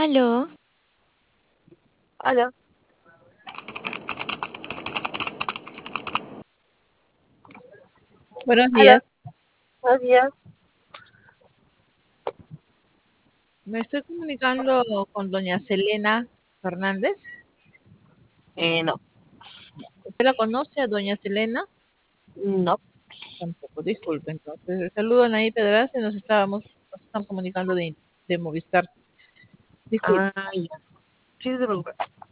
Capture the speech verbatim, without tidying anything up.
Aló, Hola, Buenos hola, días. buenos días. Me estoy comunicando con doña Selena Fernández. Eh, no, ¿Usted la conoce a doña Selena? no. Tampoco, disculpe. Entonces, el saludo a Anaí Pedraza y nos estábamos, nos están comunicando de, de Movistar. Disculpe. Ah, ya. Sí, no te preocupes.